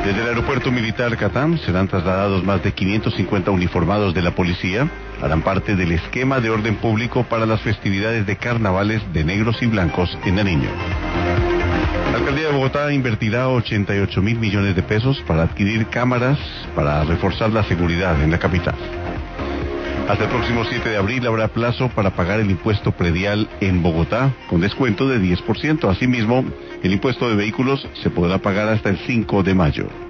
Desde el aeropuerto militar Catam serán trasladados más de 550 uniformados de la policía. Harán parte del esquema de orden público para las festividades de carnavales de negros y blancos en Nariño. La alcaldía de Bogotá invertirá 88.000 millones de pesos para adquirir cámaras para reforzar la seguridad en la capital. Hasta el próximo 7 de abril habrá plazo para pagar el impuesto predial en Bogotá, con descuento de 10%. Asimismo, el impuesto de vehículos se podrá pagar hasta el 5 de mayo.